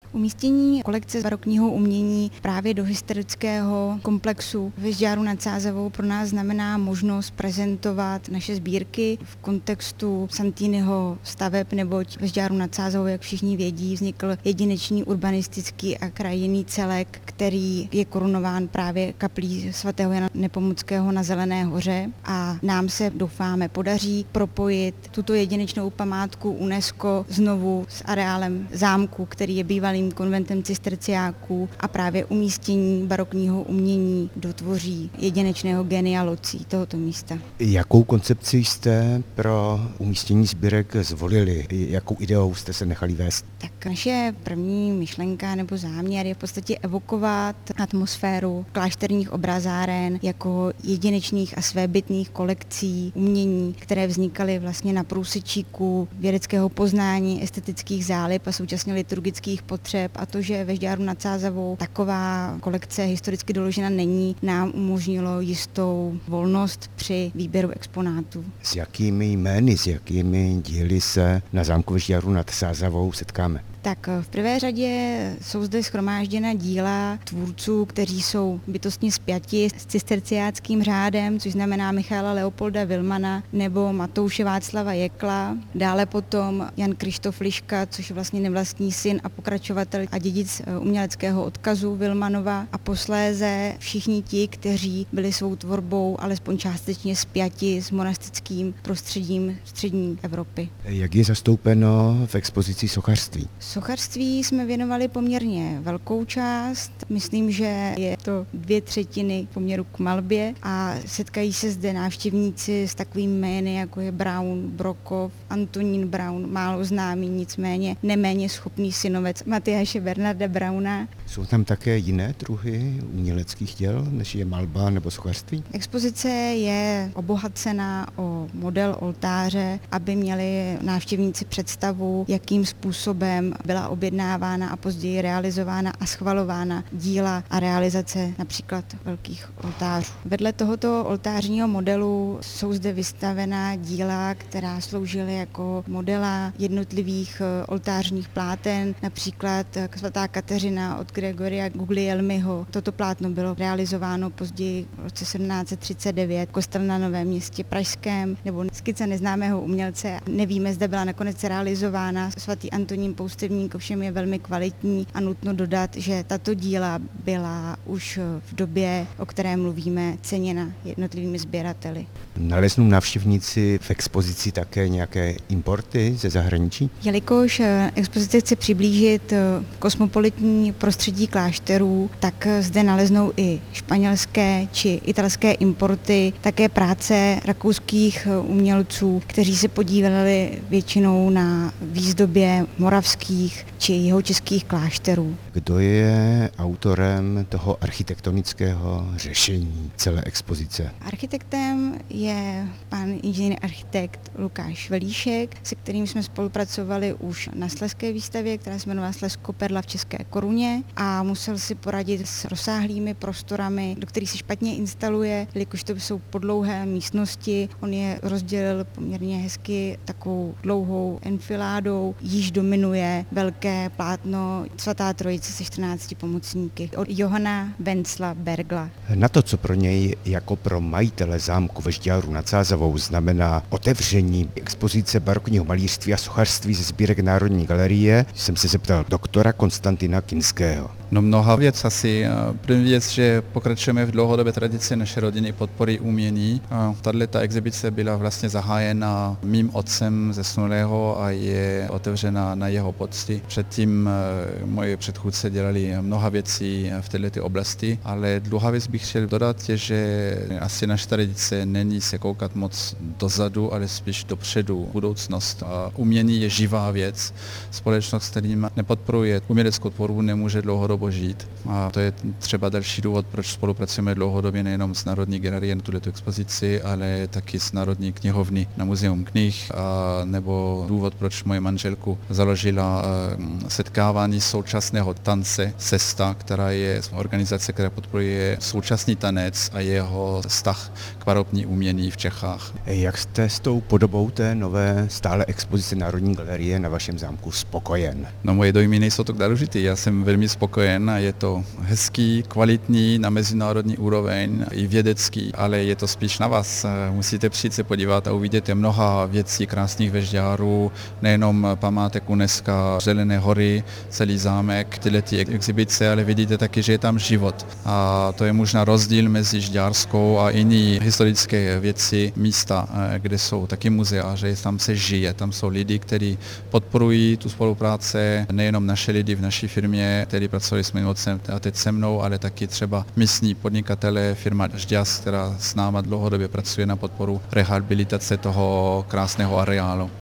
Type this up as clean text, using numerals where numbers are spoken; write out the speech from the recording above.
Umístění kolekce barokního umění právě do historického komplexu ve Žďáru nad Sázavou pro nás znamená možnost prezentovat naše sbírky v kontextu Santiniho staveb, neboť ve Žďáru nad Sázavou, jak všichni vědí, vznikl jedinečný urbanistický a krajinný celek, který je korunován právě kaplí svatého Jana Nepomuckého na Zelené hoře a nám se, doufáme, podaří propojit tuto jedinečnou památku UNESCO znovu s areálem zámku, který je bývalým konventem cisterciáků, a právě umístění barokního umění dotvoří jedinečného genia loci tohoto místa. Jakou koncepci jste pro umístění sbírek zvolili? Jakou ideou jste se nechali vést? Tak naše první myšlenka nebo záměr je v podstatě evokovat atmosféru klášterních obrazáren jako jedinečných a svébytných kolekcí umění, které vznikaly vlastně na průsečíku vědeckého poznání, estetických zálib a současně liturgických potřeb, a to, že ve Žďáru nad Sázavou taková kolekce historicky doložena není, nám umožnilo jistou volnost při výběru exponátů. S jakými jmény, s jakými díly se na zámku ve Žďáru nad Sázavou setkáme? Tak v prvé řadě jsou zde shromážděna díla tvůrců, kteří jsou bytostně spjati s cisterciáckým řádem, což znamená Michaela Leopolda Vilmana nebo Matouše Václava Jekla. Dále potom Jan Krištof Liška, což je vlastně nevlastní syn a pokračovatel a dědic uměleckého odkazu Vilmanova, a posléze všichni ti, kteří byli svou tvorbou alespoň částečně spjati s monastickým prostředím střední Evropy. Jak je zastoupeno v expozici sochařství? Sochařství jsme věnovali poměrně velkou část, myslím, že je to 2/3 poměru k malbě, a setkají se zde návštěvníci s takovými jmény, jako je Braun, Brokov, Antonín Braun, málo známý, nicméně neméně schopný synovec Matyáše Bernarda Brauna. Jsou tam také jiné druhy uměleckých děl, než je malba nebo sochařství? Expozice je obohacena o model oltáře, aby měli návštěvníci představu, jakým způsobem byla objednávána a později realizována a schvalována díla a realizace například velkých oltářů. Vedle tohoto oltářního modelu jsou zde vystavená díla, která sloužily jako modela jednotlivých oltářních pláten, například svatá Kateřina od Gregoria Guglielmiho. Toto plátno bylo realizováno později v roce 1739 kostel na Novém Městě pražském, nebo skice neznámého umělce. Nevíme, zda byla nakonec realizována. Svatý Antonín Poustevník ovšem je velmi kvalitní a nutno dodat, že tato díla byla už v době, o které mluvíme, ceněna jednotlivými sběrateli. Naleznou návštěvníci v expozici také nějaké importy ze zahraničí? Jelikož expozice chce přiblížit kosmopolitní prostředí klášterů, tak zde naleznou i španělské či italské importy, také práce rakouských umělců, kteří se podíleli většinou na výzdobě moravských či jihočeských klášterů. Kdo je autorem toho architektonického řešení celé expozice? Architektem je pan inženýr architekt Lukáš Velíšek, se kterým jsme spolupracovali už na slezské výstavě, která se jmenovala Slezsko-Perla v České Koruně, a musel si poradit s rozsáhlými prostorami, do kterých se špatně instaluje, jelikož to jsou podlouhé místnosti. On je rozdělil poměrně hezky takovou dlouhou enfiládou, již dominuje velké plátno Svatá Trojice se 14 pomocníky od Johana Vencla Bergla. Na to, co pro něj jako pro majitele zámku ve Žďáru nad Sázavou znamená otevření expozice barokního malířství a sochařství ze sbírek Národní galerie, jsem se zeptal doktora Konstantina Kinského. No mnoha věc asi. První věc, že pokračujeme v dlouhodobé tradici naší rodiny podpory umění. Tato exibice byla vlastně zahájena mým otcem zesnulého a je otevřena na jeho pocti. Předtím moje předchůdce dělali mnoha věcí v této oblasti, ale druhá věc bych chtěl dodat je, že asi naše tradice není se koukat moc dozadu, ale spíš dopředu, budoucnost. A umění je živá věc. Společnost, který nepodporuje uměleckou tvorbu, nemůže dlouhodobě dlouhodobě žít. A to je třeba další důvod, proč spolupracujeme dlouhodobě nejenom s Národní galerií na tuto expozici, ale taky s Národní knihovny na Muzeum knih, nebo důvod, proč moje manželku založila setkávání současného tance Cesta, která je organizace, která podporuje současný tanec a jeho vztah k barokní umění v Čechách. Jak jste s tou podobou té nové stále expozice Národní galerie na vašem zámku spokojen? No, moje dojmy nejsou tak důležité, já jsem velmi spokojen a je to hezký, kvalitní, na mezinárodní úroveň i vědecký, ale je to spíš na vás. Musíte přijít se podívat a uvidíte mnoha věcí krásných vežďárů, nejenom památek UNESCO, Zelené hory, celý zámek, tyhle exibice, ale vidíte taky, že je tam život. A to je možná rozdíl mezi Žďárskou a jiný historické věci, místa, kde jsou taky muzea, že tam se žije, tam jsou lidi, kteří podporují tu spolupráci, nejenom naše lidi v naší firmě, kteří pracovali s mým otcem a teď se mnou, ale taky třeba místní podnikatelé, firma Žďas, která s náma dlouhodobě pracuje na podporu rehabilitace toho krásného areálu.